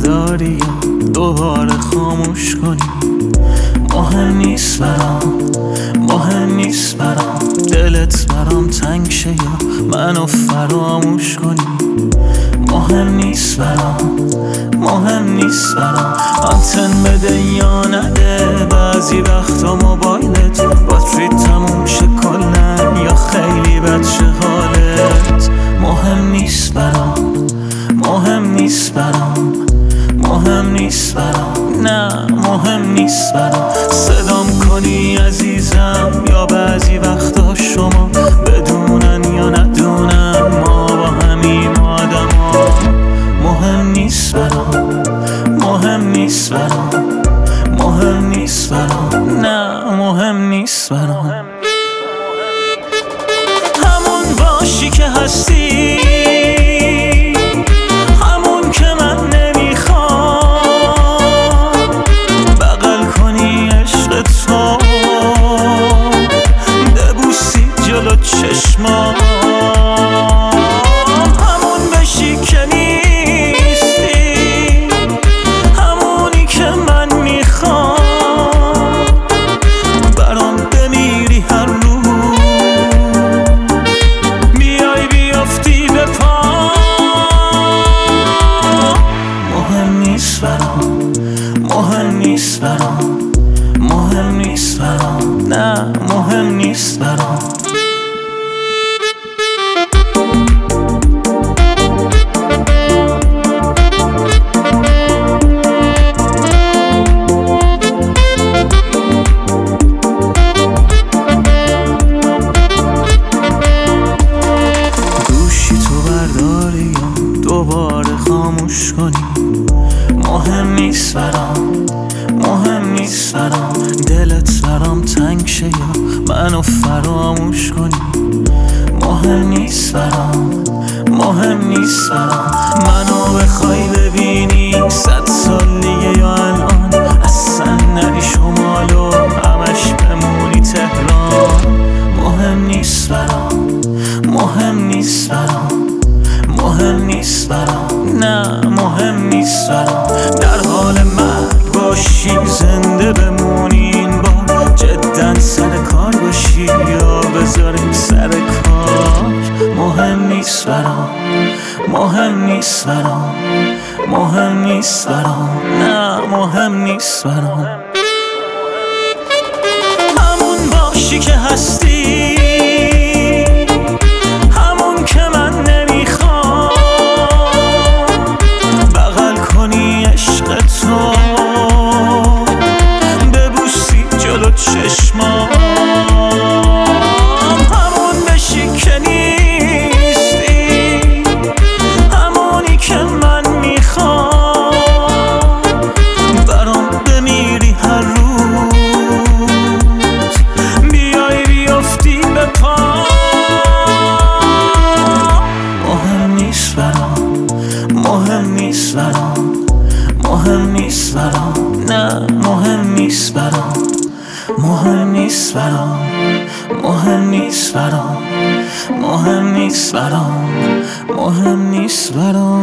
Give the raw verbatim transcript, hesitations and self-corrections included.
برداری یا دوباره خاموش کنی. مهم نیست برام، مهم نیست برام دلت برام تنگ شه یا منو فراموش کنی. مهم نیست برام، مهم نیست برام آنتن بده یا نده. بعضی وقتا موبایلت باتری تموم شه کلن یا خیلی بد شه حالت. مهم نیست برام، مهم نیست برام، مهم نیست برام، نه مهم نیست برام. صدام کنی عزیزم یا بعضی وقتا شما بدونن یا ندونن ما با همیم آدما. مهم نیست برام، مهم نیست برام، مهم نیست برام، نه مهم نیست برام. همون باشی که هستی، همون که من نمیخوام. بغل کنی عشق تو، ببوسی جلو چشمام. همون بشی که نیستی، همونی که من میخوام. برام بمیری هر روز، بیای بیافتی به پا. مهم نیست برام، مهم نیست برام، مهم نیست برام، نه مهم نیست برام. گوشی تو برداری یا دوباره خاموش کنی. مهم نیست برام، مهم نیست برام دلت برام تنگ شه یا منو فراموش کنی. مهم نیست برام، مهم نیست برام منو بخوای ببینی صد سال دیگه یا الان اصلا نری شمال و همش بمونی تهران. مهم نیست برام، مهم نیست برام، مهم نیست برام، نه مهم نیست برام. در حال مرگ باشی زنده بمونی این بار، جدا سر کار باشی یا بذاریم سر کار. مهم نیست برام، مهم نیست برام، مهم نیست برام، نه مهم نیست برام. همون باشی که هستی، همون که من نمیخوام. بغل کنی عشق تو، ببوسی جلو چشمام. همون بشی که نیستی، همونی که من میخوام. برام بمیری هر روز، بیای بیافتی به پا. مهم نیست برام، مهم نیست برام، مهم نیست برام، نه مهم نیست برام. مهم نیست برام، مهم نیست برام، مهم نیست برام، مهم نیست برام.